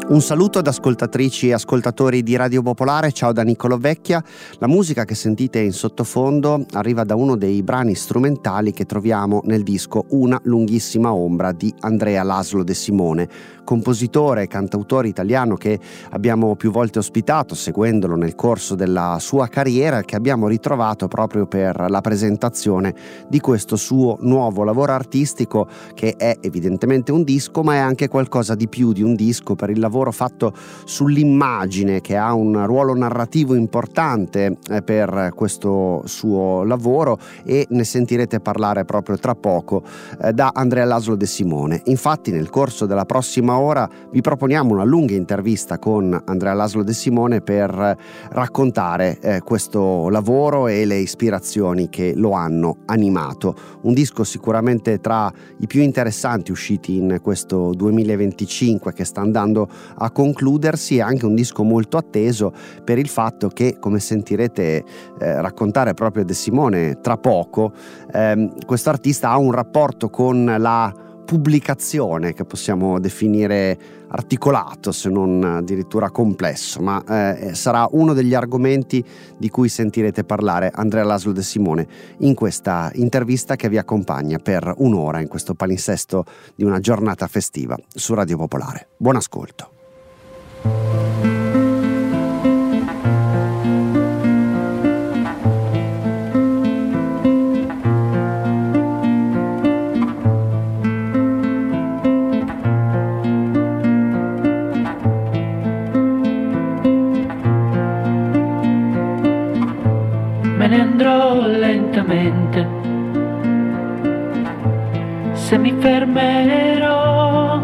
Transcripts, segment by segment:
Un saluto ad ascoltatrici e ascoltatori di Radio Popolare, ciao da Niccolò Vecchia. La musica che sentite in sottofondo arriva da uno dei brani strumentali che troviamo nel disco Una lunghissima ombra di Andrea Laszlo De Simone, compositore e cantautore italiano che abbiamo più volte ospitato seguendolo nel corso della sua carriera e che abbiamo ritrovato proprio per la presentazione di questo suo nuovo lavoro artistico, che è evidentemente un disco ma è anche qualcosa di più di un disco per il lavoro fatto sull'immagine, che ha un ruolo narrativo importante per questo suo lavoro, e ne sentirete parlare proprio tra poco da Andrea Laszlo De Simone. Infatti nel corso della prossima ora vi proponiamo una lunga intervista con Andrea Laszlo De Simone per raccontare questo lavoro e le ispirazioni che lo hanno animato. Un disco sicuramente tra i più interessanti usciti in questo 2025 che sta andando a concludersi, e anche un disco molto atteso per il fatto che, come sentirete raccontare proprio De Simone tra poco, questo artista ha un rapporto con la pubblicazione che possiamo definire articolato, se non addirittura complesso, ma sarà uno degli argomenti di cui sentirete parlare Andrea Laszlo De Simone in questa intervista che vi accompagna per un'ora in questo palinsesto di una giornata festiva su Radio Popolare. Buon ascolto. Me ne andrò lentamente, se mi fermerò,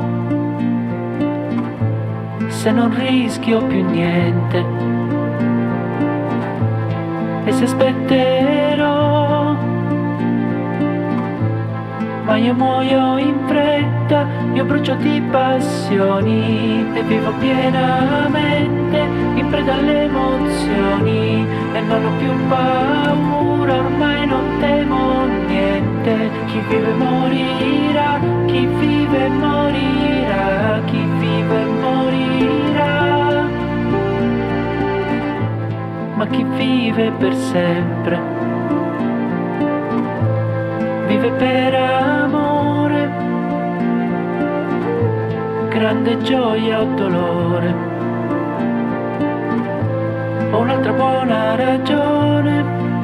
se non rischio più niente, e se aspetterò, ma io muoio in fretta, io brucio di passioni e vivo pienamente in preda alle emozioni e non ho più paura, ormai non temo niente. Chi vive morirà, chi vive morirà, chi vive morirà, ma chi vive per sempre vive per amore, grande gioia o dolore, ho un'altra buona ragione,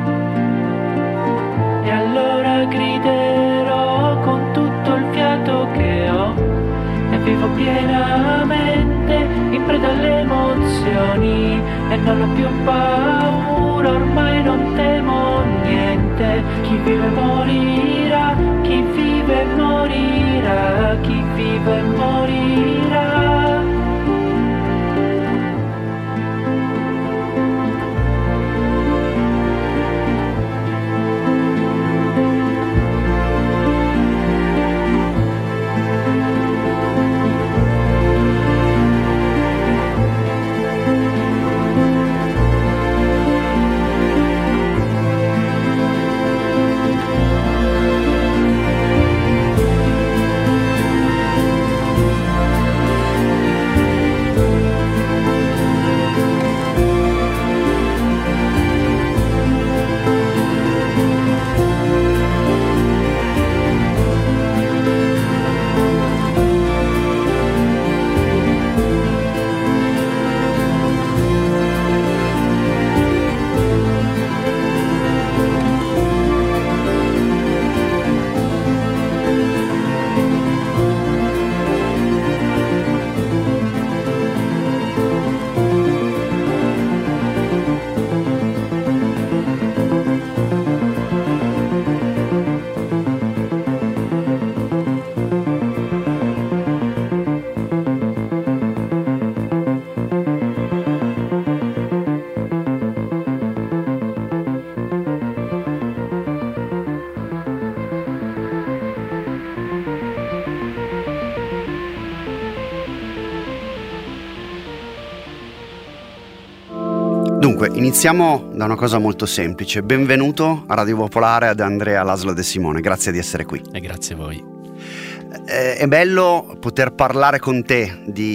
e allora griderò con tutto il fiato che ho, e vivo pienamente in preda alle emozioni e non ho più paura, ormai non temo niente. Chi vive morirà, chi vive morirà, chi vive morirà. Dunque, iniziamo da una cosa molto semplice. Benvenuto a Radio Popolare ad Andrea Laszlo De Simone, grazie di essere qui. E grazie a voi. È bello poter parlare con te di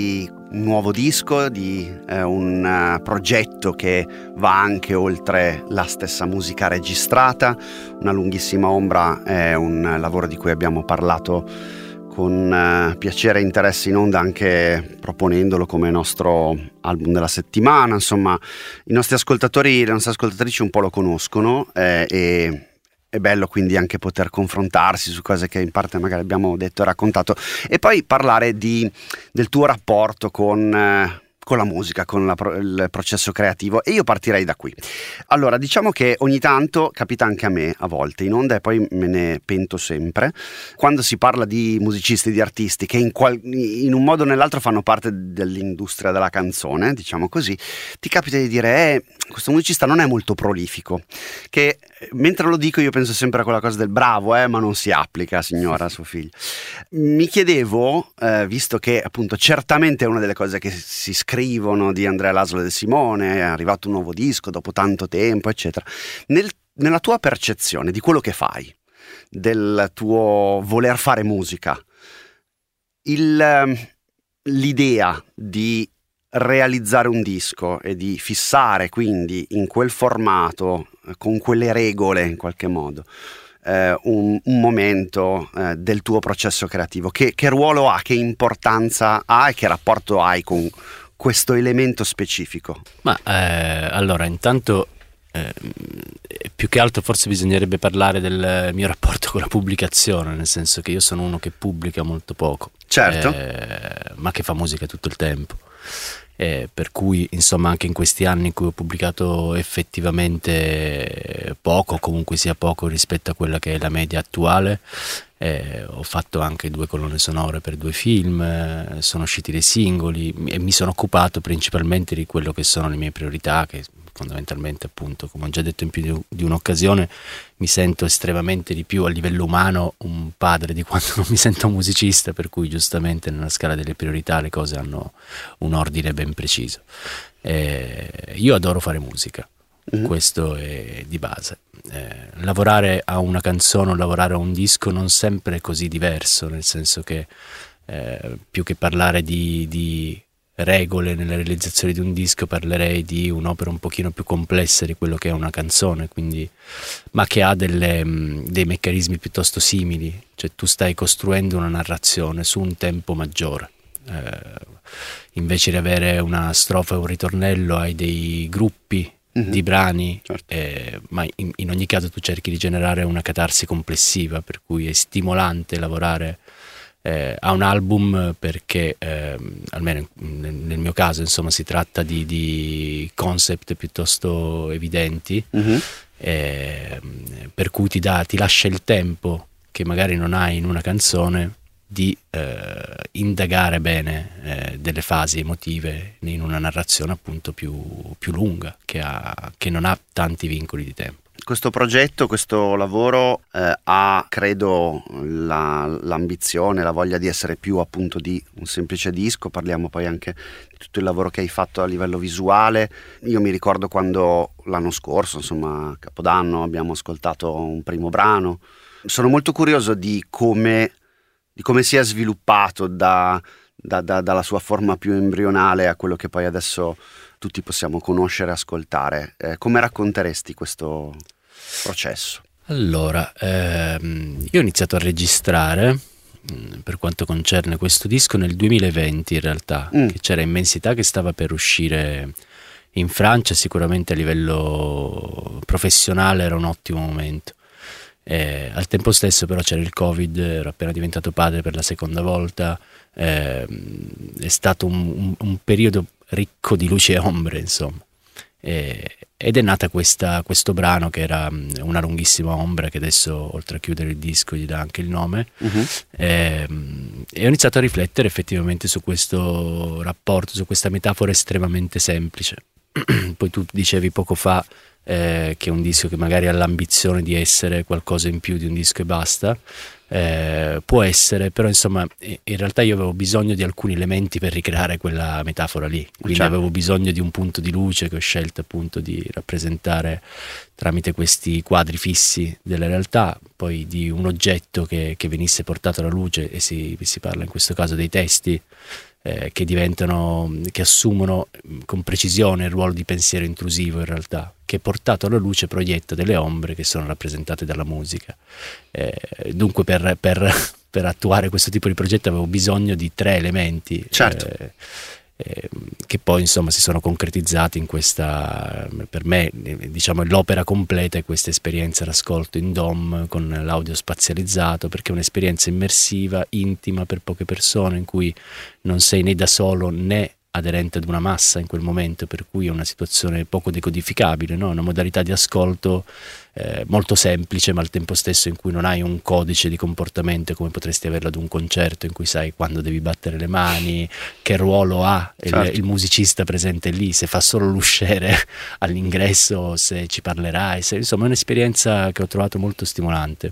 un nuovo disco, di un progetto che va anche oltre la stessa musica registrata. Una lunghissima ombra è un lavoro di cui abbiamo parlato con piacere e interesse in onda, anche proponendolo come nostro album della settimana. Insomma, i nostri ascoltatori e le nostre ascoltatrici un po' lo conoscono, e è bello quindi anche poter confrontarsi su cose che in parte magari abbiamo detto e raccontato, e poi parlare del tuo rapporto con la musica, con il processo creativo. E io partirei da qui. Allora, diciamo che ogni tanto capita anche a me, a volte in onda, e poi me ne pento sempre, quando si parla di musicisti, di artisti che in un modo o nell'altro fanno parte dell'industria della canzone, diciamo così, ti capita di dire questo musicista non è molto prolifico, che mentre lo dico io penso sempre a quella cosa del bravo, ma non si applica, signora, suo figlio. Mi chiedevo, visto che appunto certamente è una delle cose che si scrivono di Andrea Laszlo e De Simone, è arrivato un nuovo disco dopo tanto tempo, eccetera, nella tua percezione di quello che fai, del tuo voler fare musica, l'idea di realizzare un disco e di fissare quindi in quel formato, con quelle regole in qualche modo, un momento del tuo processo creativo, che ruolo ha, che importanza ha e che rapporto hai con questo elemento specifico? Ma allora, intanto più che altro forse bisognerebbe parlare del mio rapporto con la pubblicazione, nel senso che io sono uno che pubblica molto poco, certo, ma che fa musica tutto il tempo. Per cui insomma anche in questi anni in cui ho pubblicato effettivamente poco, comunque sia poco rispetto a quella che è la media attuale, ho fatto anche 2 colonne sonore per 2 film, sono usciti dei singoli e mi sono occupato principalmente di quello che sono le mie priorità, che fondamentalmente, appunto, come ho già detto in più di un'occasione, mi sento estremamente di più a livello umano un padre di quanto non mi sento un musicista, per cui giustamente nella scala delle priorità le cose hanno un ordine ben preciso. Io adoro fare musica, questo è di base. Lavorare a una canzone o lavorare a un disco non sempre è così diverso, nel senso che più che parlare di regole nella realizzazione di un disco, parlerei di un'opera un pochino più complessa di quello che è una canzone, quindi, ma che ha dei meccanismi piuttosto simili, cioè tu stai costruendo una narrazione su un tempo maggiore, invece di avere una strofa e un ritornello hai dei gruppi di brani, certo. Ma in ogni caso tu cerchi di generare una catarsi complessiva, per cui è stimolante lavorare a un album, perché almeno nel mio caso insomma si tratta di concept piuttosto evidenti, per cui ti lascia il tempo che magari non hai in una canzone di indagare bene delle fasi emotive in una narrazione appunto più lunga, che non ha tanti vincoli di tempo. Questo progetto, questo lavoro ha, credo, l'ambizione, la voglia di essere più appunto di un semplice disco. Parliamo poi anche di tutto il lavoro che hai fatto a livello visuale. Io mi ricordo quando l'anno scorso, insomma a Capodanno, abbiamo ascoltato un primo brano. Sono molto curioso di come si è sviluppato dalla sua forma più embrionale a quello che poi adesso tutti possiamo conoscere e ascoltare. Come racconteresti questo processo? Allora, io ho iniziato a registrare per quanto concerne questo disco nel 2020 in realtà, che c'era Immensità che stava per uscire in Francia, sicuramente a livello professionale era un ottimo momento. Al tempo stesso però c'era il Covid, ero appena diventato padre per la seconda volta, è stato un periodo ricco di luci e ombre, insomma, ed è nata questo brano che era Una lunghissima ombra, che adesso oltre a chiudere il disco gli dà anche il nome, e ho iniziato a riflettere effettivamente su questo rapporto, su questa metafora estremamente semplice. Poi tu dicevi poco fa che è un disco che magari ha l'ambizione di essere qualcosa in più di un disco e basta. può essere, però insomma in realtà io avevo bisogno di alcuni elementi per ricreare quella metafora lì, quindi avevo bisogno di un punto di luce che ho scelto appunto di rappresentare tramite questi quadri fissi della realtà, poi di un oggetto che venisse portato alla luce, e si parla in questo caso dei testi che assumono con precisione il ruolo di pensiero intrusivo in realtà, che portato alla luce proietta delle ombre che sono rappresentate dalla musica. Dunque per attuare questo tipo di progetto avevo bisogno di 3 elementi, certo. Che poi insomma si sono concretizzati in questa, per me diciamo l'opera completa è questa esperienza d'ascolto in DOM con l'audio spazializzato, perché è un'esperienza immersiva, intima per poche persone, in cui non sei né da solo né aderente ad una massa in quel momento, per cui è una situazione poco decodificabile, no? Una modalità di ascolto molto semplice, ma al tempo stesso in cui non hai un codice di comportamento come potresti averlo ad un concerto, in cui sai quando devi battere le mani, che ruolo ha certo. il musicista presente lì, se fa solo l'usciere all'ingresso, se ci parlerai, insomma è un'esperienza che ho trovato molto stimolante.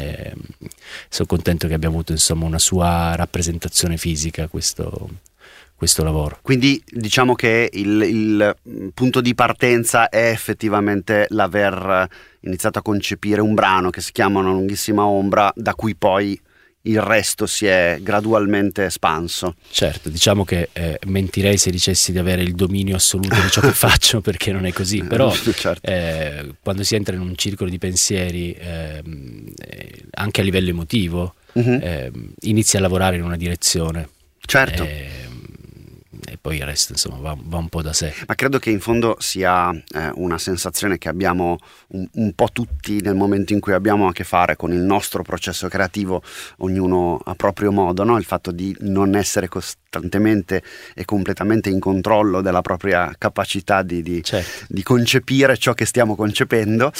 Sono contento che abbia avuto insomma una sua rappresentazione fisica questo lavoro. Quindi diciamo che il punto di partenza è effettivamente l'aver iniziato a concepire un brano che si chiama Una lunghissima ombra, da cui poi il resto si è gradualmente espanso. Certo, diciamo che mentirei se dicessi di avere il dominio assoluto di ciò che faccio, perché non è così, però certo. Quando si entra in un circolo di pensieri, anche a livello emotivo, inizi a lavorare in una direzione. Certo. E poi il resto insomma va un po' da sé. Ma credo che in fondo sia una sensazione che abbiamo un po' tutti nel momento in cui abbiamo a che fare con il nostro processo creativo, ognuno a proprio modo, no? Il fatto di non essere costantemente e completamente in controllo della propria capacità certo. di concepire ciò che stiamo concependo,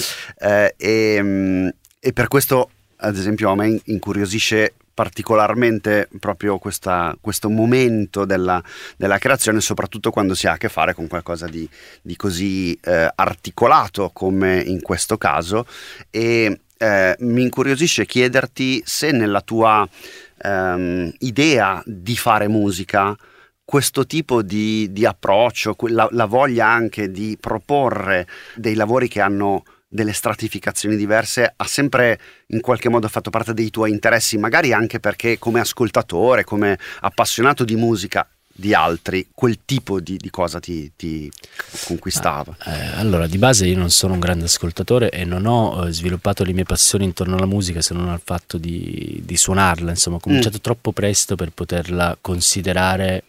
e per questo ad esempio a me incuriosisce particolarmente proprio questo momento della creazione, soprattutto quando si ha a che fare con qualcosa di così articolato come in questo caso, e mi incuriosisce chiederti se nella tua idea di fare musica questo tipo di approccio, la voglia anche di proporre dei lavori che hanno delle stratificazioni diverse, ha sempre in qualche modo fatto parte dei tuoi interessi, magari anche perché come ascoltatore, come appassionato di musica di altri, quel tipo di cosa ti conquistava? Allora, di base io non sono un grande ascoltatore e non ho sviluppato le mie passioni intorno alla musica se non al fatto di suonarla, insomma ho cominciato troppo presto per poterla considerare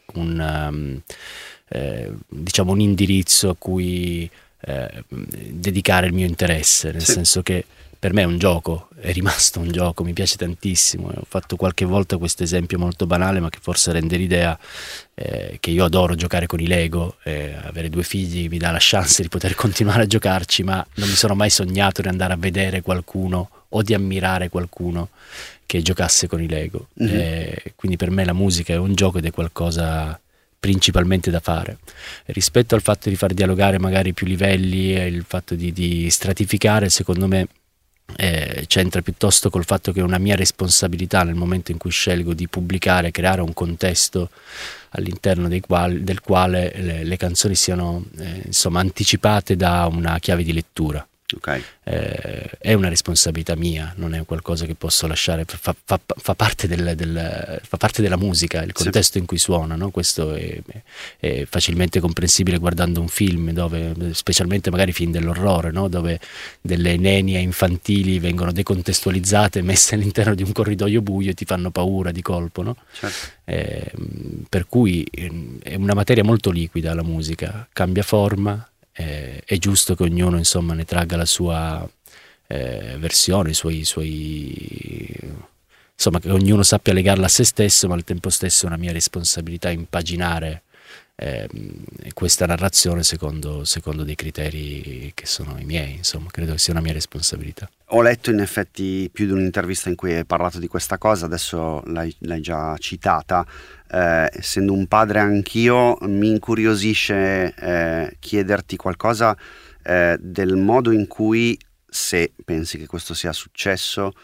diciamo un indirizzo a cui dedicare il mio interesse, nel senso che per me è un gioco, è rimasto un gioco, mi piace tantissimo. Ho fatto qualche volta questo esempio molto banale, ma che forse rende l'idea, che io adoro giocare con i Lego, avere 2 figli mi dà la chance di poter continuare a giocarci, ma non mi sono mai sognato di andare a vedere qualcuno o di ammirare qualcuno che giocasse con i Lego. Quindi per me la musica è un gioco ed è qualcosa principalmente da fare. Rispetto al fatto di far dialogare magari più livelli e il fatto di stratificare, secondo me c'entra piuttosto col fatto che è una mia responsabilità nel momento in cui scelgo di pubblicare, creare un contesto all'interno del quale le canzoni siano insomma anticipate da una chiave di lettura. Okay. È una responsabilità mia, non è qualcosa che posso lasciare, fa parte fa parte della musica, il contesto in cui suona, no? Questo è facilmente comprensibile guardando un film, dove, specialmente magari film dell'orrore, no? Dove delle nenie infantili vengono decontestualizzate, messe all'interno di un corridoio buio e ti fanno paura di colpo, no? Certo. Per cui è una materia molto liquida la musica, cambia forma. È giusto che ognuno insomma ne tragga la sua versione, i suoi insomma che ognuno sappia legarla a se stesso, ma al tempo stesso è una mia responsabilità impaginare questa narrazione secondo dei criteri che sono i miei, insomma credo che sia una mia responsabilità. Ho letto in effetti più di un'intervista in cui hai parlato di questa cosa, adesso l'hai già citata. Essendo un padre anch'io, mi incuriosisce chiederti qualcosa del modo in cui, se pensi che questo sia successo,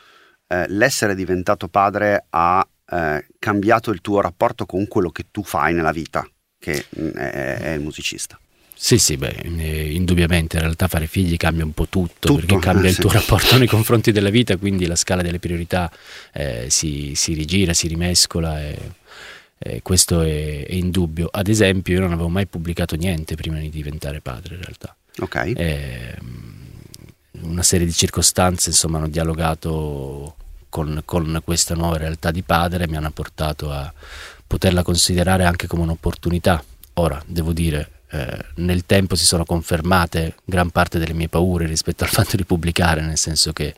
l'essere diventato padre ha cambiato il tuo rapporto con quello che tu fai nella vita, che è il musicista. Sì, beh, indubbiamente in realtà fare figli cambia un po' tutto perché cambia il tuo rapporto nei confronti della vita, quindi la scala delle priorità si rigira, si rimescola e questo è indubbio. Ad esempio, io non avevo mai pubblicato niente prima di diventare padre in realtà. Ok. Una serie di circostanze insomma hanno dialogato con questa nuova realtà di padre, mi hanno portato a poterla considerare anche come un'opportunità. Ora, devo dire, nel tempo si sono confermate gran parte delle mie paure rispetto al fatto di pubblicare, nel senso che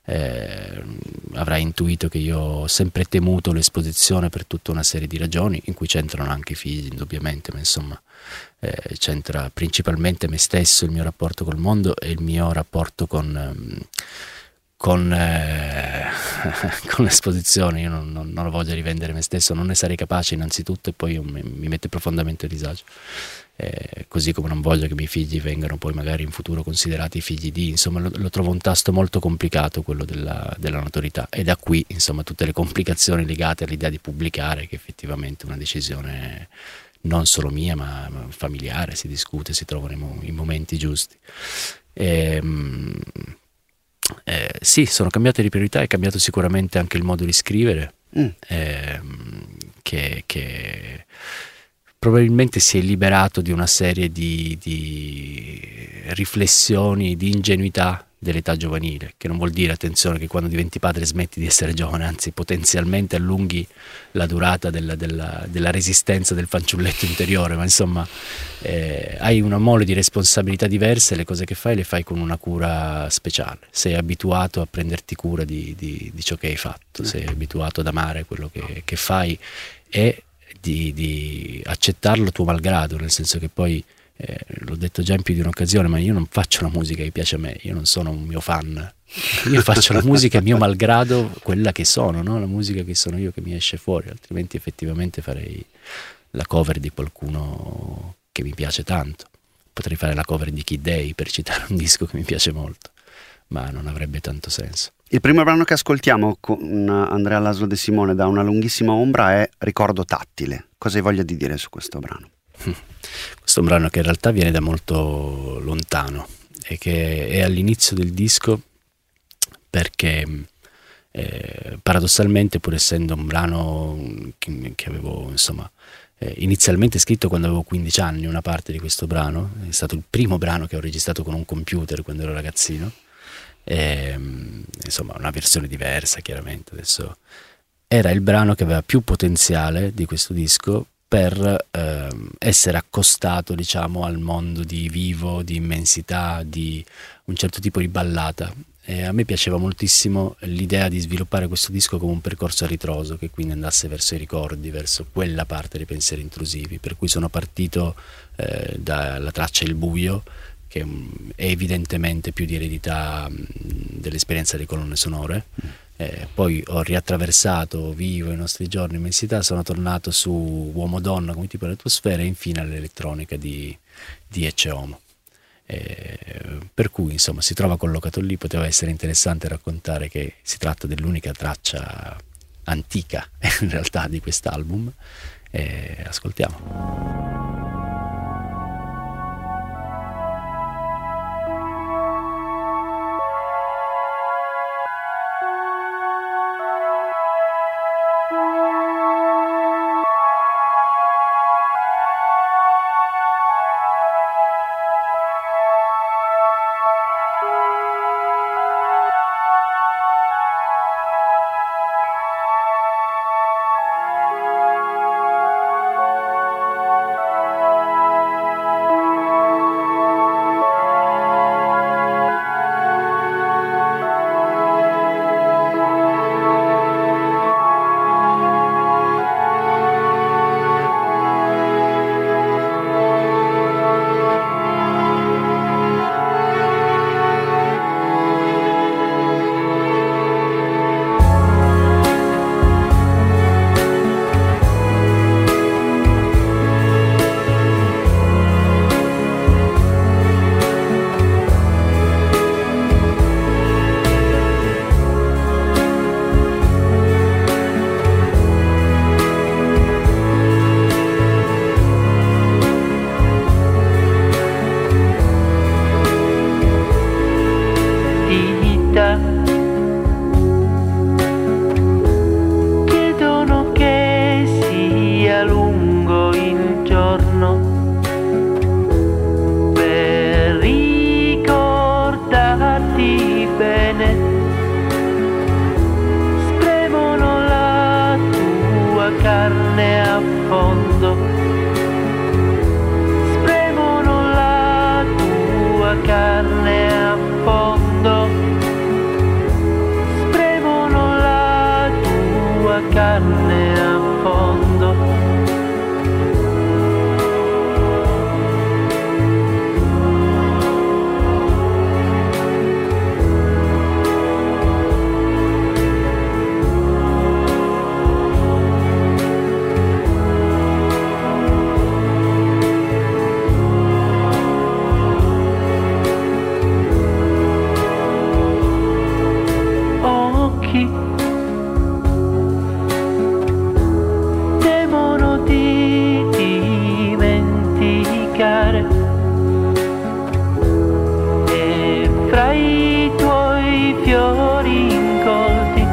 avrai intuito che io ho sempre temuto l'esposizione per tutta una serie di ragioni, in cui c'entrano anche i figli indubbiamente, ma insomma c'entra principalmente me stesso, il mio rapporto col mondo e il mio rapporto con l'esposizione. Io non ho voglia di vendere me stesso, non ne sarei capace innanzitutto, e poi mi mette profondamente a disagio, così come non voglio che i miei figli vengano poi magari in futuro considerati figli di, insomma lo trovo un tasto molto complicato quello della notorietà, e da qui insomma tutte le complicazioni legate all'idea di pubblicare, che effettivamente è una decisione non solo mia ma familiare, si discute, si trovano i momenti giusti. Sì, sono cambiate le priorità, è cambiato sicuramente anche il modo di scrivere, che probabilmente si è liberato di una serie di riflessioni, di ingenuità dell'età giovanile, che non vuol dire, attenzione, che quando diventi padre smetti di essere giovane, anzi potenzialmente allunghi la durata della resistenza del fanciulletto interiore, ma insomma hai una mole di responsabilità diverse, le cose che fai le fai con una cura speciale, sei abituato a prenderti cura di ciò che hai fatto, sei abituato ad amare quello che fai e di accettarlo tuo malgrado, nel senso che poi l'ho detto già in più di un'occasione, ma io non faccio la musica che piace a me, io non sono un mio fan, io faccio la musica mio malgrado, quella che sono, no? La musica che sono io, che mi esce fuori, altrimenti effettivamente farei la cover di qualcuno che mi piace tanto, potrei fare la cover di Kid Day per citare un disco che mi piace molto, ma non avrebbe tanto senso. Il primo brano che ascoltiamo con Andrea Laszlo De Simone, Da una lunghissima ombra, è Ricordo tattile. Cosa hai voglia di dire su questo brano? Questo è un brano che in realtà viene da molto lontano e che è all'inizio del disco, perché paradossalmente, pur essendo un brano che avevo insomma inizialmente scritto quando avevo 15 anni, una parte di questo brano è stato il primo brano che ho registrato con un computer quando ero ragazzino, insomma una versione diversa chiaramente, adesso era il brano che aveva più potenziale di questo disco per essere accostato, diciamo, al mondo di vivo, di immensità, di un certo tipo di ballata. E a me piaceva moltissimo l'idea di sviluppare questo disco come un percorso a ritroso, che quindi andasse verso i ricordi, verso quella parte dei pensieri intrusivi, per cui sono partito dalla traccia Il buio, che è evidentemente più di eredità dell'esperienza delle colonne sonore. Poi ho riattraversato Vivo, I nostri giorni, Immensità, sono tornato su Uomo-Donna come tipo di atmosfera, e infine all'elettronica di Ecce Homo. Per cui insomma si trova collocato lì. Poteva essere interessante raccontare che si tratta dell'unica traccia antica in realtà di quest'album. Ascoltiamo. fondo, spremono la tua carne a fondo, spremono la tua carne a fondo. Temono di dimenticare, e fra i tuoi fiori incolti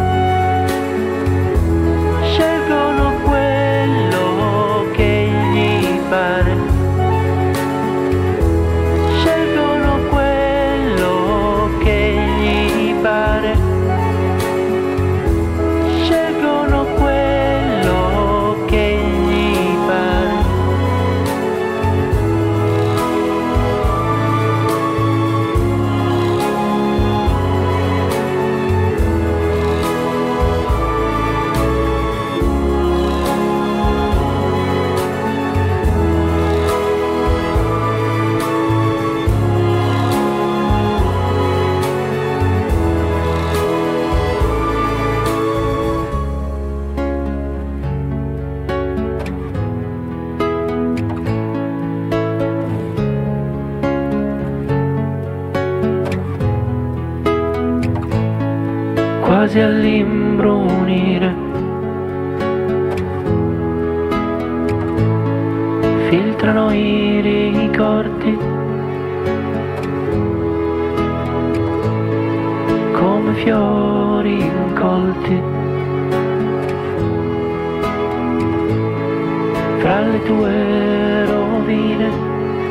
scelgono quello che gli pare, scelgono quello che gli pare, scelgono quello che gli pare. Quasi all'imbrunire filtrano i ricordi come fiori incolti fra le tue rovine.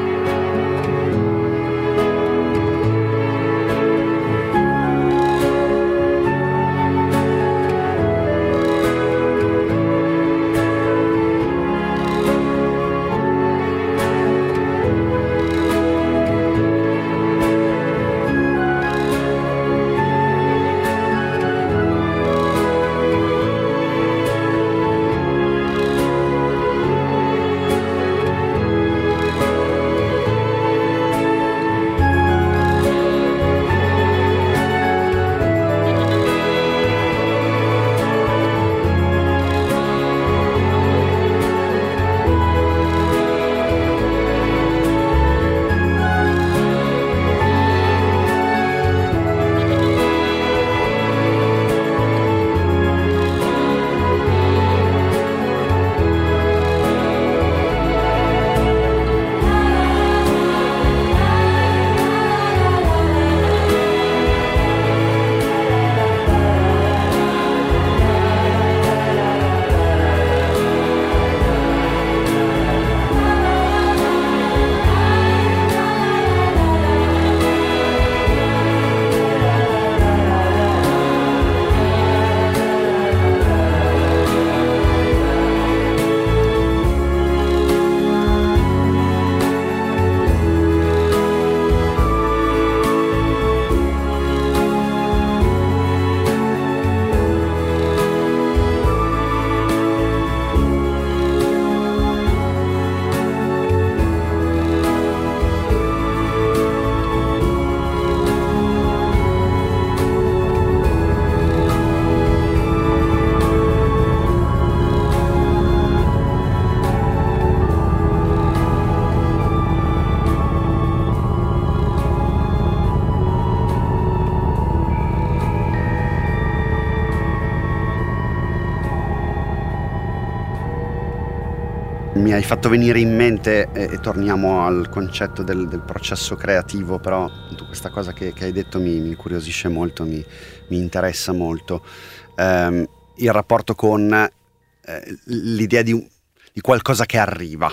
Mi hai fatto venire in mente, e torniamo al concetto del processo creativo, però questa cosa che hai detto mi incuriosisce molto, mi interessa molto. Il rapporto con l'idea di qualcosa che arriva,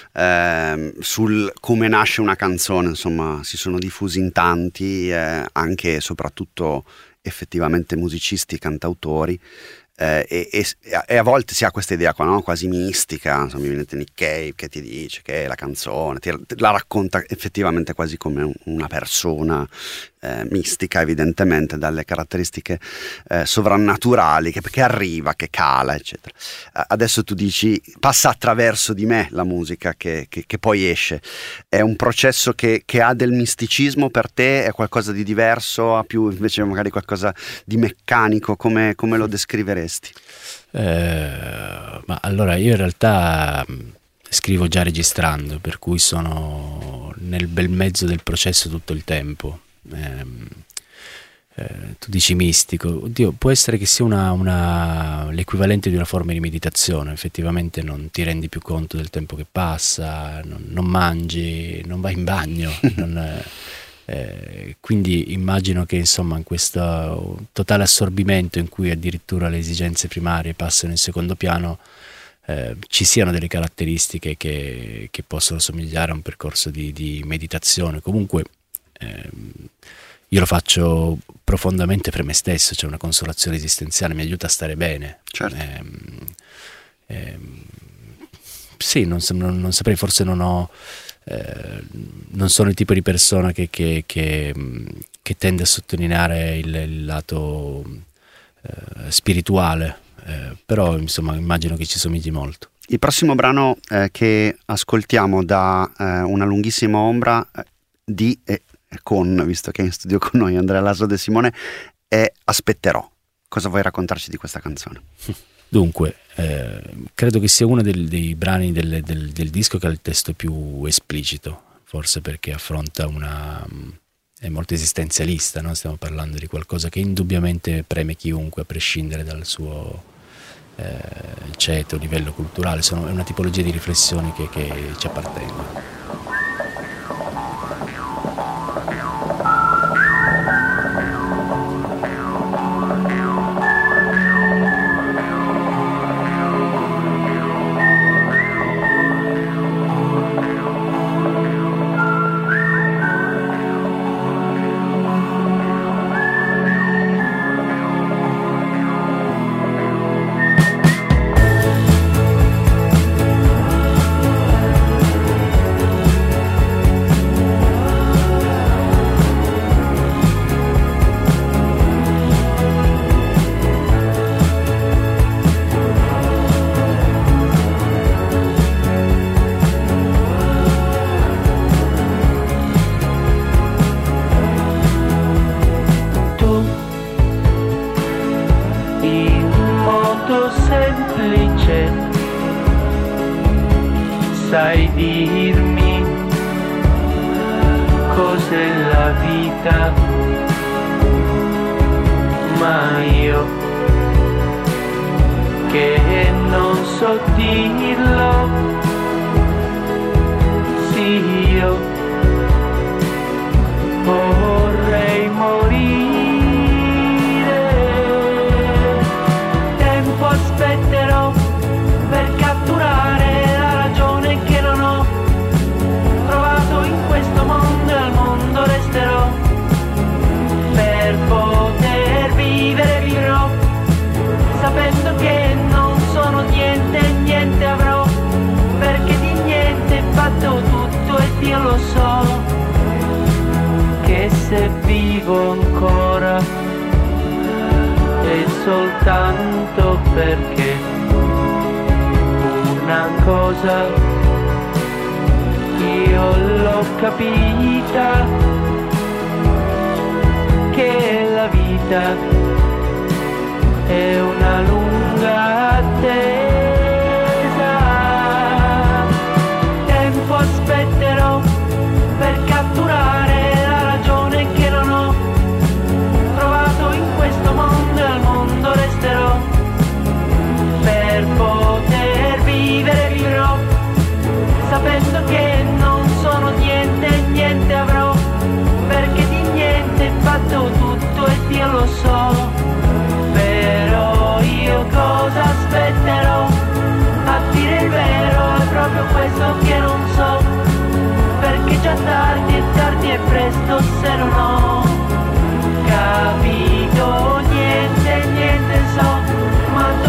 sul come nasce una canzone, insomma, si sono diffusi in tanti, anche e soprattutto effettivamente musicisti e cantautori. e a volte si ha questa idea qua, no? Quasi mistica, insomma, mi viene Nick Cave che ti dice che la canzone la racconta effettivamente quasi come una persona mistica, evidentemente dalle caratteristiche sovrannaturali che arriva, che cala, eccetera. Adesso tu dici passa attraverso di me la musica che poi esce. È un processo che ha del misticismo per te? È qualcosa di diverso? Ha più invece magari qualcosa di meccanico? Come lo descriveresti? Ma allora io in realtà scrivo già registrando, per cui sono nel bel mezzo del processo tutto il tempo. Tu dici mistico, oddio, può essere che sia l'equivalente di una forma di meditazione. Effettivamente non ti rendi più conto del tempo che passa, non mangi, non vai in bagno, quindi immagino che insomma in questo totale assorbimento in cui addirittura le esigenze primarie passano in secondo piano ci siano delle caratteristiche che possono somigliare a un percorso di meditazione. Comunque io lo faccio profondamente per me stesso, c'è una consolazione esistenziale, mi aiuta a stare bene. Certo. Sì, non saprei, forse non sono il tipo di persona che tende a sottolineare il lato spirituale, però insomma immagino che ci somigli molto. Il prossimo brano che ascoltiamo da Una lunghissima ombra visto che è in studio con noi Andrea Laszlo De Simone, è Aspetterò. Cosa vuoi raccontarci di questa canzone? Dunque, credo che sia uno dei brani del disco che ha il testo più esplicito, forse perché affronta è molto esistenzialista, no? Stiamo parlando di qualcosa che indubbiamente preme chiunque, a prescindere dal suo ceto, livello culturale. È una tipologia di riflessioni che ci appartengono. Sai dirmi cos'è la vita, ma io che non so dirlo, sì io vorrei morire. Tempo aspetterò per catturare che non ho trovato in questo mondo, e al mondo resterò. Per poter vivere vivrò, sapendo che non sono niente, niente avrò, perché di niente è fatto tutto ed io lo so, che se vivo ancora è soltanto perché una cosa io l'ho capita, che la vita è una lunga attesa. Tempo aspetterò per catturare la ragione che non ho trovato in questo mondo, e al mondo resterò. Per poter vivere vivrò, sapendo che non sono niente, niente avrò, perché di niente è fatto tutto ed io lo so. Però io cosa aspetterò? A dire il vero è proprio questo che non so, perché già tardi e presto se non ho capito niente, niente so, ma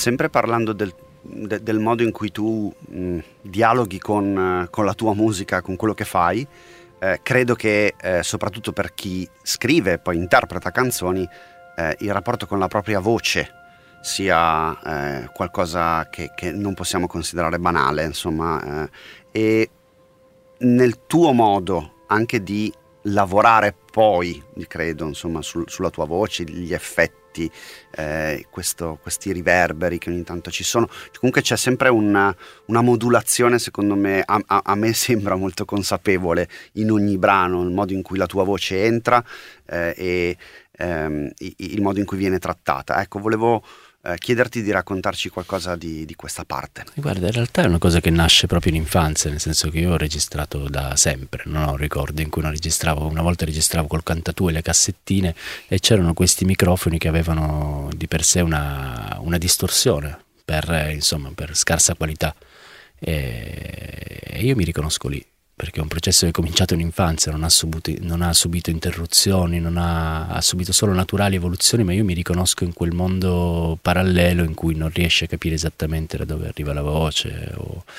sempre parlando del modo in cui tu dialoghi con la tua musica, con quello che fai, credo che soprattutto per chi scrive e poi interpreta canzoni, il rapporto con la propria voce sia qualcosa che non possiamo considerare banale, insomma, e nel tuo modo anche di lavorare poi, credo, insomma, sulla tua voce, gli effetti, questi riverberi che ogni tanto ci sono, comunque c'è sempre una modulazione, secondo me, a me sembra molto consapevole in ogni brano, il modo in cui la tua voce entra e il modo in cui viene trattata. Ecco, volevo chiederti di raccontarci qualcosa di questa parte. Guarda, in realtà è una cosa che nasce proprio in infanzia, nel senso che io ho registrato da sempre, non ho ricordi in cui non registravo. Una volta registravo col cantatue le cassettine e c'erano questi microfoni che avevano di per sé una distorsione per scarsa qualità, e io mi riconosco lì, perché è un processo che è cominciato in infanzia, non ha subito interruzioni, ha subito solo naturali evoluzioni, ma io mi riconosco in quel mondo parallelo in cui non riesci a capire esattamente da dove arriva la voce.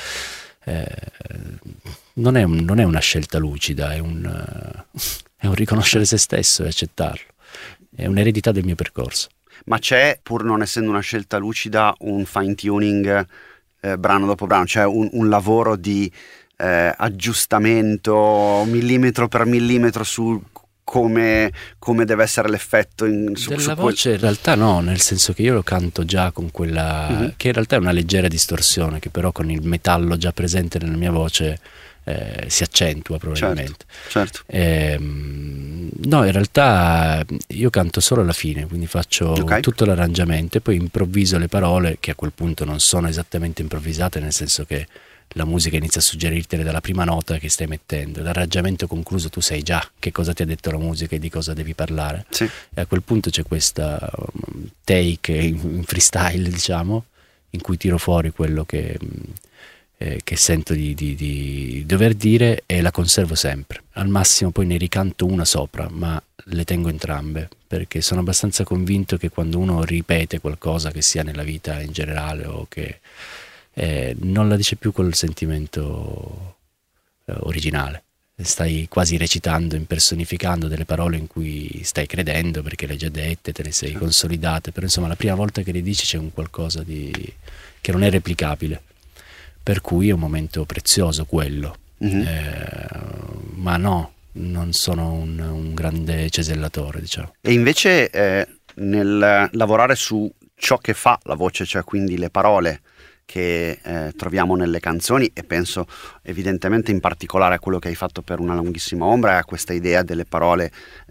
Non è una scelta lucida, è un riconoscere se stesso e accettarlo. È un'eredità del mio percorso. Ma c'è, pur non essendo una scelta lucida, un fine tuning brano dopo brano, cioè un lavoro di aggiustamento millimetro per millimetro su come deve essere l'effetto della voce. In realtà no, nel senso che io lo canto già con quella che in realtà è una leggera distorsione, che però con il metallo già presente nella mia voce si accentua probabilmente. Certo. No, in realtà io canto solo alla fine, quindi faccio tutto l'arrangiamento e poi improvviso le parole, che a quel punto non sono esattamente improvvisate, nel senso che la musica inizia a suggerirtele dalla prima nota che stai mettendo. L'arrangiamento concluso tu sai già che cosa ti ha detto la musica e di cosa devi parlare. Sì. E a quel punto c'è questa take in freestyle, diciamo, in cui tiro fuori quello che sento di dover dire e la conservo sempre. Al massimo poi ne ricanto una sopra, ma le tengo entrambe, perché sono abbastanza convinto che quando uno ripete qualcosa, che sia nella vita in generale o che non la dice più col sentimento originale, stai quasi recitando, impersonificando delle parole in cui stai credendo perché le hai già dette, te le sei consolidate, però insomma la prima volta che le dici c'è un qualcosa che non è replicabile, per cui è un momento prezioso quello. Ma no, non sono un grande cesellatore, diciamo. E invece nel lavorare su ciò che fa la voce, cioè quindi le parole che troviamo nelle canzoni, e penso evidentemente in particolare a quello che hai fatto per Una lunghissima ombra, a questa idea delle parole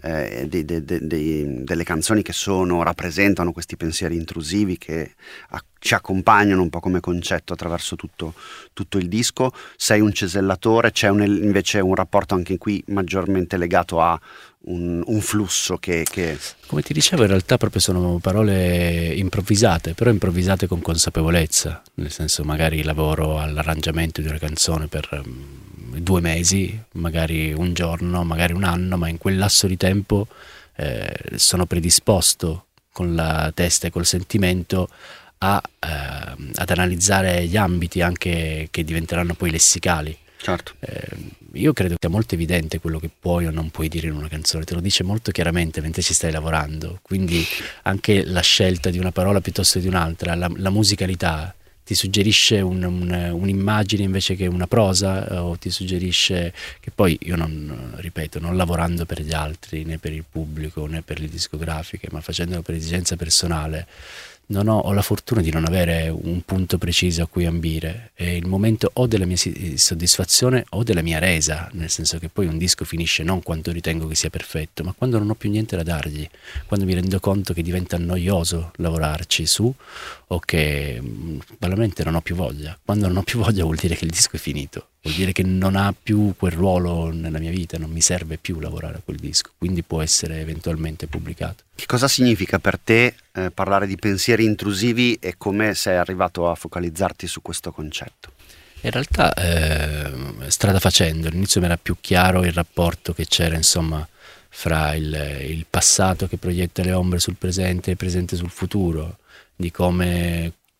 delle canzoni che rappresentano questi pensieri intrusivi che ci accompagnano un po' come concetto attraverso tutto il disco. Sei un cesellatore, c'è invece un rapporto anche qui maggiormente legato a un flusso che... Come ti dicevo, in realtà proprio sono parole improvvisate, però improvvisate con consapevolezza, nel senso magari lavoro all'arrangiamento di una canzone per 2 mesi, magari un giorno, magari un anno, ma in quel lasso di tempo sono predisposto con la testa e col sentimento ad analizzare gli ambiti anche che diventeranno poi lessicali. Certo. Io credo che sia molto evidente quello che puoi o non puoi dire in una canzone, te lo dice molto chiaramente mentre ci stai lavorando, quindi anche la scelta di una parola piuttosto di un'altra, la musicalità ti suggerisce un'immagine invece che una prosa, o ti suggerisce che poi io non lavorando per gli altri, né per il pubblico, né per le discografiche, ma facendolo per esigenza personale, ho la fortuna di non avere un punto preciso a cui ambire. È il momento o della mia soddisfazione o della mia resa, nel senso che poi un disco finisce non quando ritengo che sia perfetto, ma quando non ho più niente da dargli, quando mi rendo conto che diventa noioso lavorarci su, o che banalmente non ho più voglia. Quando non ho più voglia vuol dire che il disco è finito, vuol dire che non ha più quel ruolo nella mia vita, non mi serve più lavorare a quel disco, quindi può essere eventualmente pubblicato. Che cosa significa per te parlare di pensieri intrusivi e come sei arrivato a focalizzarti su questo concetto? In realtà strada facendo, all'inizio mi era più chiaro il rapporto che c'era insomma fra il passato che proietta le ombre sul presente e il presente sul futuro, di come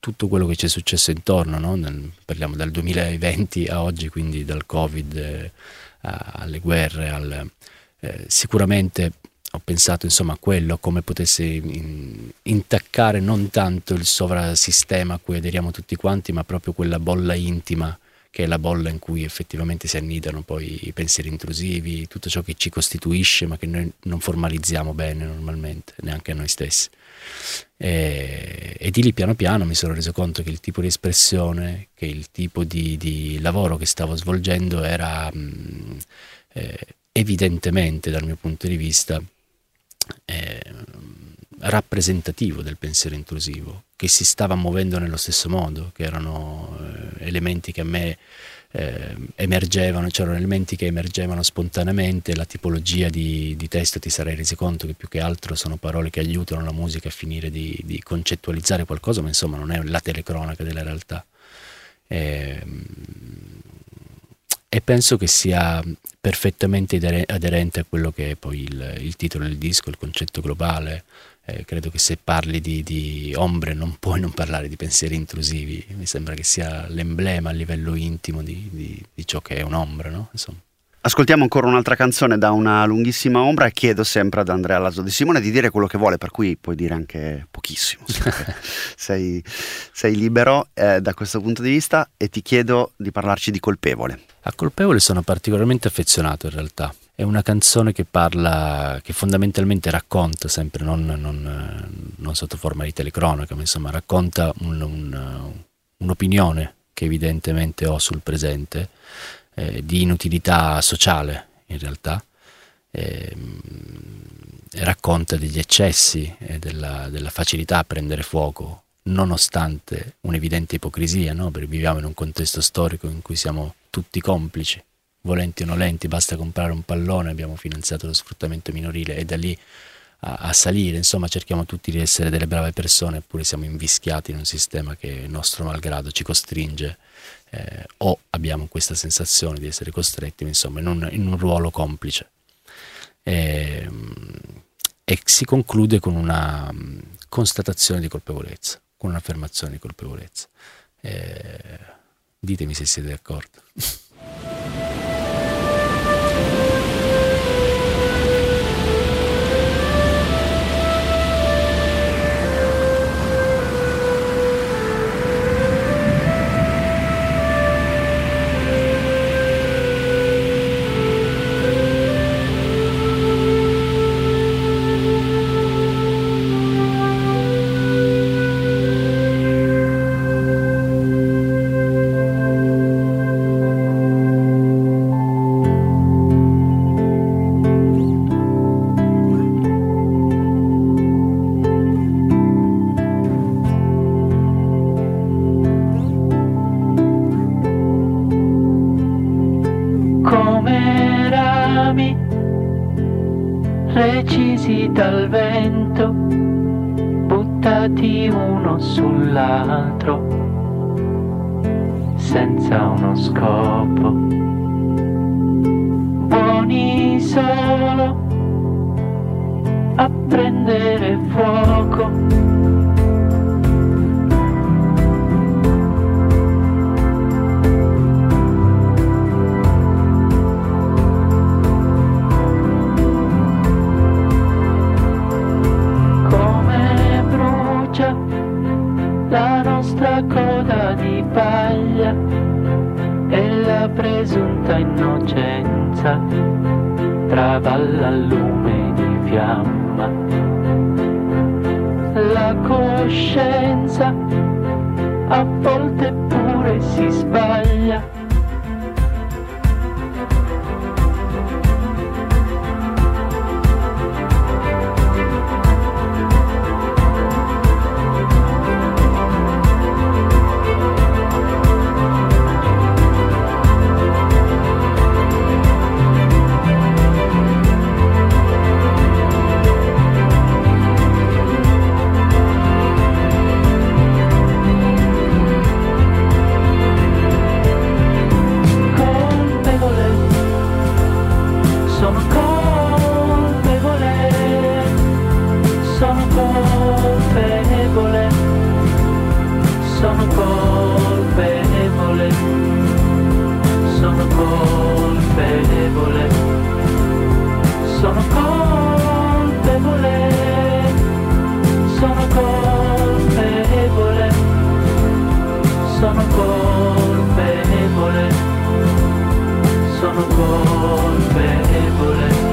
tutto quello che ci è successo intorno, no? Parliamo dal 2020 a oggi, quindi dal Covid alle guerre, sicuramente ho pensato insomma a quello, come potesse intaccare non tanto il sovrasistema a cui aderiamo tutti quanti, ma proprio quella bolla intima che è la bolla in cui effettivamente si annidano poi i pensieri intrusivi, tutto ciò che ci costituisce ma che noi non formalizziamo bene normalmente, neanche a noi stessi. E di lì piano piano mi sono reso conto che il tipo di espressione, che il tipo di lavoro che stavo svolgendo era evidentemente dal mio punto di vista rappresentativo del pensiero intrusivo, che si stava muovendo nello stesso modo, che erano elementi che a me emergevano, c'erano elementi che emergevano spontaneamente. La tipologia di testo, ti sarei resi conto che più che altro sono parole che aiutano la musica a finire di concettualizzare qualcosa, ma insomma non è la telecronaca della realtà. E penso che sia perfettamente aderente a quello che è poi il titolo del disco, il concetto globale. Credo che se parli di ombre non puoi non parlare di pensieri intrusivi. Mi sembra che sia l'emblema a livello intimo di ciò che è un'ombra, no? Insomma. Ascoltiamo ancora un'altra canzone da Una lunghissima ombra e chiedo sempre ad Andrea Laso di Simone di dire quello che vuole, per cui puoi dire anche pochissimo. sei libero da questo punto di vista, e ti chiedo di parlarci di Colpevole. A Colpevole sono particolarmente affezionato in realtà. È una canzone che parla, che fondamentalmente racconta, sempre non sotto forma di telecronaca, ma insomma racconta un'opinione che evidentemente ho sul presente, di inutilità sociale in realtà, racconta degli eccessi e della facilità a prendere fuoco, nonostante un'evidente ipocrisia, no? Perché viviamo in un contesto storico in cui siamo tutti complici, volenti o nolenti, basta comprare un pallone, abbiamo finanziato lo sfruttamento minorile, e da lì a salire, insomma cerchiamo tutti di essere delle brave persone, eppure siamo invischiati in un sistema che nostro malgrado ci costringe, o abbiamo questa sensazione di essere costretti, insomma in un ruolo complice. E si conclude con una constatazione di colpevolezza, con un'affermazione di colpevolezza. Ditemi se siete d'accordo. Recisi dal vento, buttati uno sull'altro, senza uno scopo, buoni solo a prendere fuoco. La nostra coda di paglia e la presunta innocenza traballa al lume di fiamma. La coscienza a volte pure si sbaglia. sono colpevole, sono colpevole.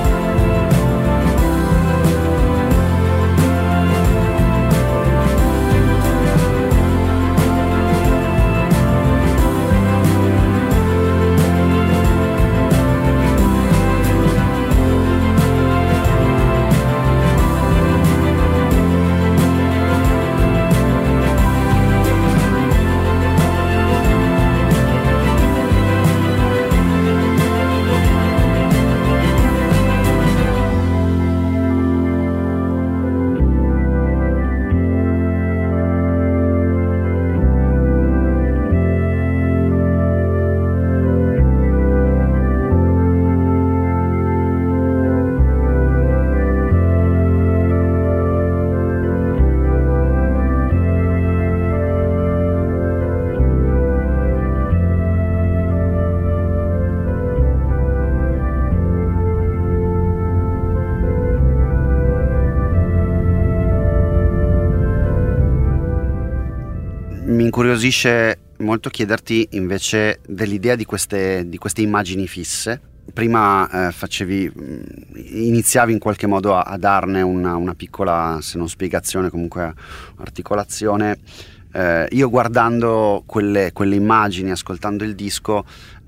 Mi incuriosisce molto chiederti invece dell'idea di queste immagini fisse. Prima iniziavi in qualche modo a darne una piccola, se non spiegazione, comunque articolazione. Io guardando quelle immagini, ascoltando il disco,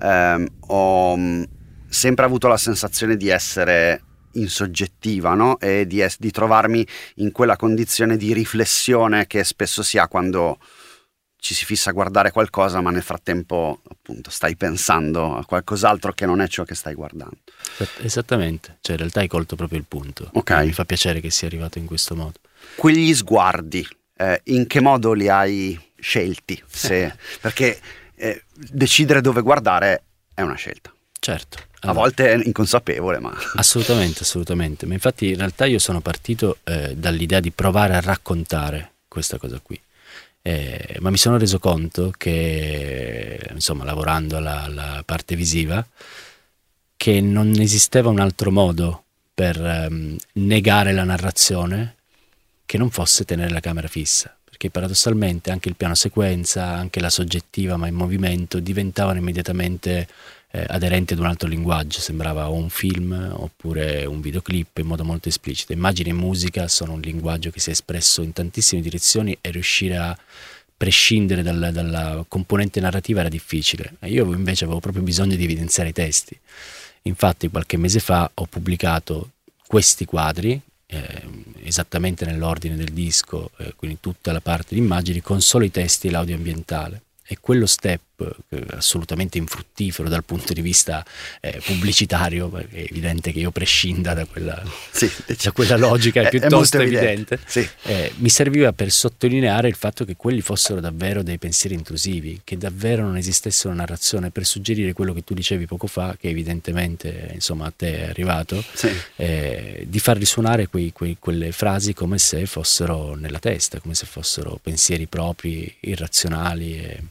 ho sempre avuto la sensazione di essere in soggettiva, no? E di trovarmi in quella condizione di riflessione che spesso si ha quando ci si fissa a guardare qualcosa, ma nel frattempo appunto stai pensando a qualcos'altro che non è ciò che stai guardando. Esattamente, cioè in realtà hai colto proprio il punto. Okay. Mi fa piacere che sia arrivato in questo modo. Quegli sguardi, in che modo li hai scelti? Perché decidere dove guardare è una scelta. Certo. A volte è inconsapevole, ma... Assolutamente. Ma infatti in realtà io sono partito dall'idea di provare a raccontare questa cosa qui. Ma mi sono reso conto che, insomma, lavorando alla parte visiva, che non esisteva un altro modo per negare la narrazione che non fosse tenere la camera fissa, perché paradossalmente anche il piano sequenza, anche la soggettiva ma in movimento diventavano immediatamente aderenti ad un altro linguaggio, sembrava o un film oppure un videoclip in modo molto esplicito. Immagine e musica sono un linguaggio che si è espresso in tantissime direzioni e riuscire a prescindere dalla componente narrativa era difficile. Io invece avevo proprio bisogno di evidenziare i testi. Infatti qualche mese fa ho pubblicato questi quadri esattamente nell'ordine del disco, quindi tutta la parte di immagini con solo i testi e l'audio ambientale. E quello step assolutamente infruttifero dal punto di vista pubblicitario, perché è evidente che io prescinda da quella, da quella logica, è piuttosto evidente. Sì. Mi serviva per sottolineare il fatto che quelli fossero davvero dei pensieri intrusivi, che davvero non esistesse una narrazione, per suggerire quello che tu dicevi poco fa, che evidentemente insomma a te è arrivato, sì. Di far risuonare quelle frasi come se fossero nella testa, come se fossero pensieri propri, irrazionali.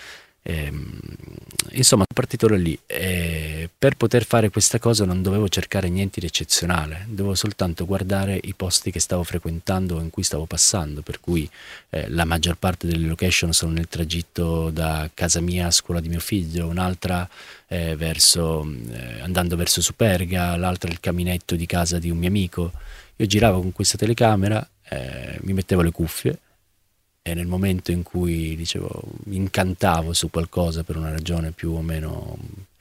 Insomma, sono partito da lì. Per poter fare questa cosa non dovevo cercare niente di eccezionale, dovevo soltanto guardare i posti che stavo frequentando o in cui stavo passando, per cui la maggior parte delle location sono nel tragitto da casa mia a scuola di mio figlio, un'altra andando verso Superga, l'altra il caminetto di casa di un mio amico. Io giravo con questa telecamera, mi mettevo le cuffie e nel momento in cui mi incantavo su qualcosa per una ragione più o meno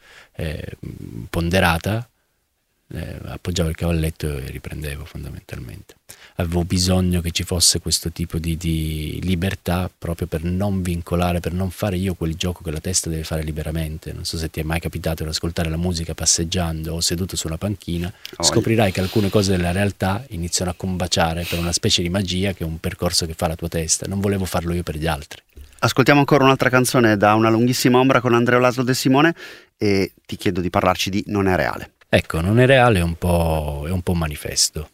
ponderata, appoggiavo il cavalletto e riprendevo fondamentalmente. Avevo bisogno che ci fosse questo tipo di libertà proprio per non vincolare, per non fare io quel gioco che la testa deve fare liberamente. Non so se ti è mai capitato di ascoltare la musica passeggiando o seduto su una panchina, scoprirai che alcune cose della realtà iniziano a combaciare per una specie di magia che è un percorso che fa la tua testa. Non volevo farlo io per gli altri. Ascoltiamo ancora un'altra canzone da Una lunghissima ombra con Andrea Laszlo De Simone e ti chiedo di parlarci di Non è reale. Ecco, Non è reale è un po' un manifesto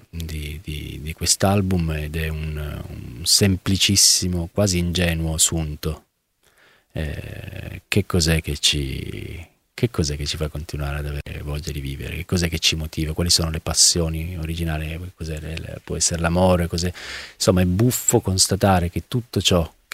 di quest'album ed è un semplicissimo, quasi ingenuo assunto. Che cos'è che ci fa continuare ad avere voglia di vivere? Che cos'è che ci motiva? Quali sono le passioni originali? Può essere l'amore? Insomma, è buffo constatare che tutto ciò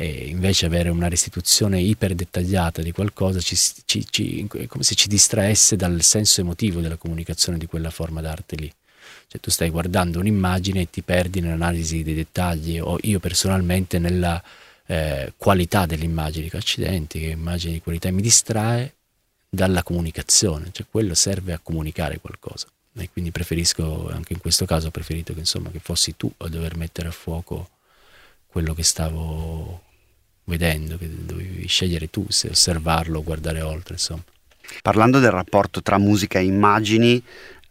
E invece avere una restituzione iper dettagliata di qualcosa è come se ci distraesse dal senso emotivo della comunicazione di quella forma d'arte lì. Cioè tu stai guardando un'immagine e ti perdi nell'analisi dei dettagli, o io personalmente nella qualità dell'immagine. Dico, accidenti, che immagine di qualità, mi distrae dalla comunicazione, cioè quello serve a comunicare qualcosa. E quindi preferisco, anche in questo caso ho preferito che insomma che fossi tu a dover mettere a fuoco quello che stavo vedendo, che dovevi scegliere tu se osservarlo o guardare oltre, insomma. Parlando del rapporto tra musica e immagini,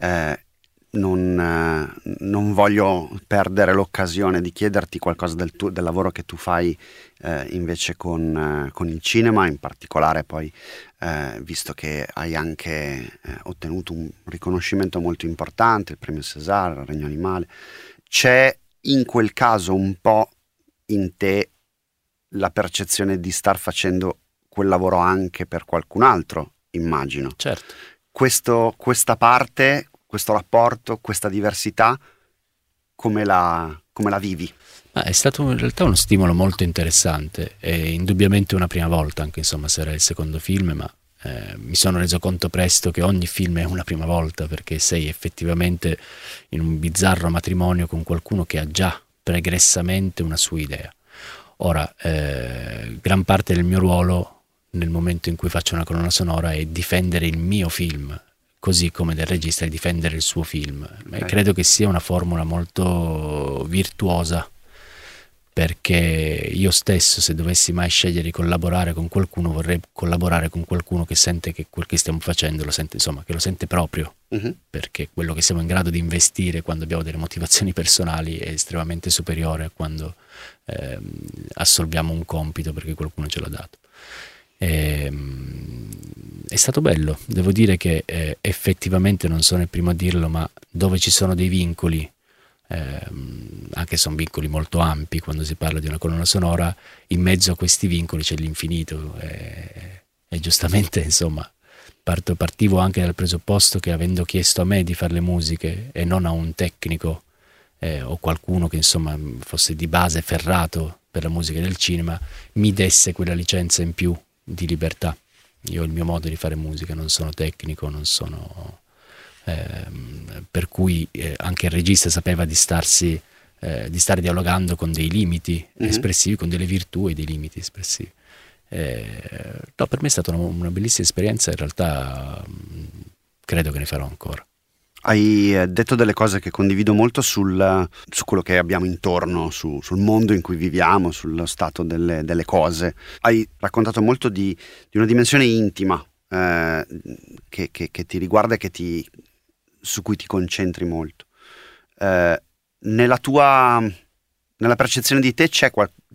non voglio perdere l'occasione di chiederti qualcosa del lavoro che tu fai invece con il cinema, in particolare poi visto che hai anche ottenuto un riconoscimento molto importante, il premio César, il Regno Animale. C'è in quel caso un po' in te la percezione di star facendo quel lavoro anche per qualcun altro, immagino. Certo. Questa parte, questo rapporto, questa diversità, come la vivi? È stato in realtà uno stimolo molto interessante, e indubbiamente una prima volta, anche insomma se era il secondo film, ma mi sono reso conto presto che ogni film è una prima volta, perché sei effettivamente in un bizzarro matrimonio con qualcuno che ha già pregressamente una sua idea. Ora, gran parte del mio ruolo nel momento in cui faccio una colonna sonora è difendere il mio film, così come del regista è difendere il suo film. Okay. Credo che sia una formula molto virtuosa, perché io stesso, se dovessi mai scegliere di collaborare con qualcuno, vorrei collaborare con qualcuno che sente che quel che stiamo facendo lo sente, insomma, che lo sente proprio, perché quello che siamo in grado di investire quando abbiamo delle motivazioni personali è estremamente superiore a quando assolviamo un compito perché qualcuno ce l'ha dato. È stato bello, devo dire che effettivamente, non sono il primo a dirlo, ma dove ci sono dei vincoli, anche sono vincoli molto ampi quando si parla di una colonna sonora, in mezzo a questi vincoli c'è l'infinito, e giustamente insomma partivo anche dal presupposto che, avendo chiesto a me di fare le musiche e non a un tecnico o qualcuno che insomma fosse di base ferrato per la musica del cinema, mi desse quella licenza in più di libertà. Io ho il mio modo di fare musica, non sono tecnico, non sono per cui anche il regista sapeva di stare dialogando con dei limiti espressivi, con delle virtù e dei limiti espressivi. No, per me è stata una bellissima esperienza, in realtà credo che ne farò ancora. Hai detto delle cose che condivido molto su quello che abbiamo intorno, sul mondo in cui viviamo, sullo stato delle cose. Hai raccontato molto di una dimensione intima che ti riguarda e su cui ti concentri molto. Nella percezione di te c'è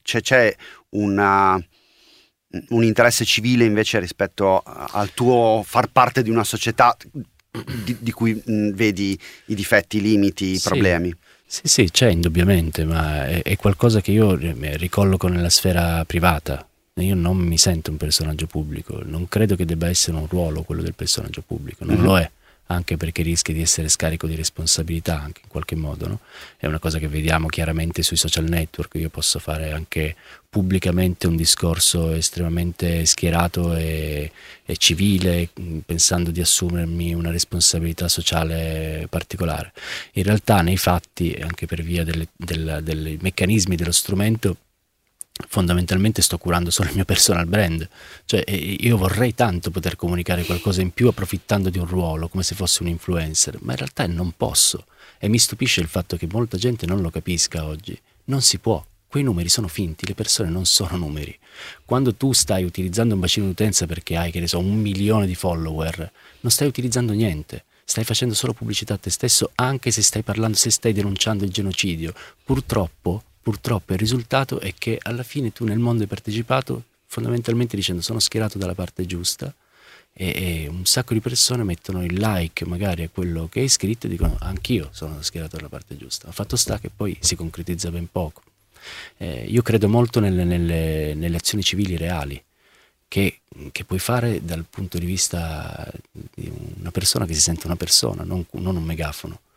un interesse civile invece rispetto al tuo far parte di una società di cui vedi i difetti, i limiti, i problemi? Sì, c'è indubbiamente, ma è qualcosa che io ricolloco nella sfera privata. Io non mi sento un personaggio pubblico, non credo che debba essere un ruolo quello del personaggio pubblico, non lo è, anche perché rischia di essere scarico di responsabilità anche in qualche modo, no? È una cosa che vediamo chiaramente sui social network. Io posso fare anche pubblicamente un discorso estremamente schierato e civile, pensando di assumermi una responsabilità sociale particolare. In realtà nei fatti, anche per via dei meccanismi dello strumento, fondamentalmente sto curando solo il mio personal brand. Cioè io vorrei tanto poter comunicare qualcosa in più approfittando di un ruolo, come se fosse un influencer, ma in realtà non posso, e mi stupisce il fatto che molta gente non lo capisca oggi. Non si può, quei numeri sono finti, le persone non sono numeri. Quando tu stai utilizzando un bacino d'utenza perché hai, che ne so, 1 milione di follower, non stai utilizzando niente, stai facendo solo pubblicità a te stesso, anche se stai denunciando il genocidio. Purtroppo il risultato è che alla fine tu nel mondo hai partecipato fondamentalmente dicendo sono schierato dalla parte giusta, e un sacco di persone mettono il like magari a quello che hai scritto e dicono anch'io sono schierato dalla parte giusta. Fatto sta che poi si concretizza ben poco. Io credo molto nelle azioni civili reali che puoi fare dal punto di vista di una persona che si sente una persona, non un megafono.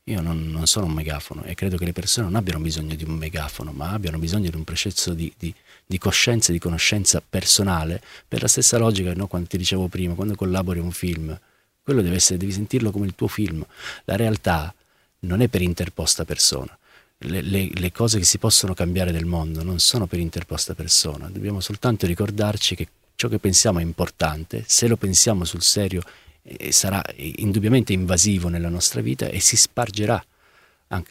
Io non sono un megafono e credo che le persone non abbiano bisogno di un megafono, ma abbiano bisogno di un processo di coscienza e di conoscenza personale, per la stessa logica, no? Quando ti dicevo prima, quando collabori a un film, quello devi sentirlo come il tuo film. La realtà non è per interposta persona. Le cose che si possono cambiare del mondo non sono per interposta persona. Dobbiamo soltanto ricordarci che ciò che pensiamo è importante, se lo pensiamo sul serio sarà indubbiamente invasivo nella nostra vita e si spargerà anche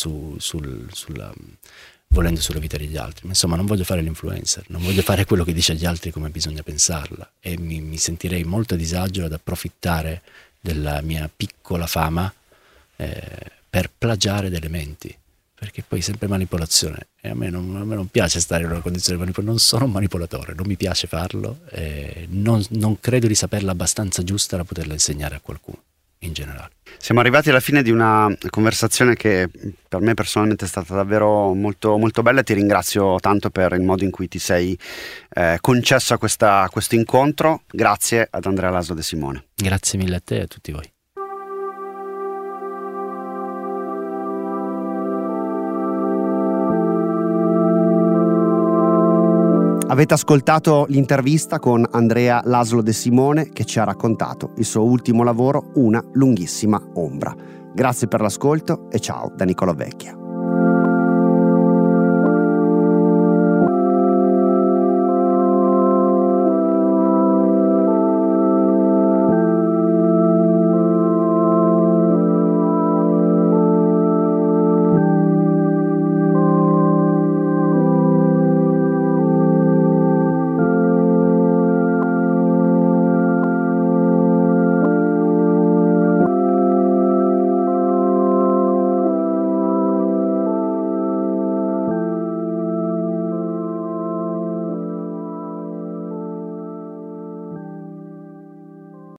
volendo sulla vita degli altri. Ma insomma, non voglio fare l'influencer, non voglio fare quello che dice agli altri come bisogna pensarla, e mi sentirei molto a disagio ad approfittare della mia piccola fama per plagiare delle menti, perché poi è sempre manipolazione e a me non piace stare in una condizione di manipolazione. Non sono un manipolatore, non mi piace farlo, non credo di saperla abbastanza giusta da poterla insegnare a qualcuno in generale. Siamo arrivati alla fine di una conversazione che per me personalmente è stata davvero molto, molto bella, e ti ringrazio tanto per il modo in cui ti sei concesso a questo incontro. Grazie ad Andrea Laszlo De Simone. Grazie mille a te e a tutti voi. Avete ascoltato l'intervista con Andrea Laszlo De Simone, che ci ha raccontato il suo ultimo lavoro, Una lunghissima ombra. Grazie per l'ascolto e ciao da Nicolò Vecchia.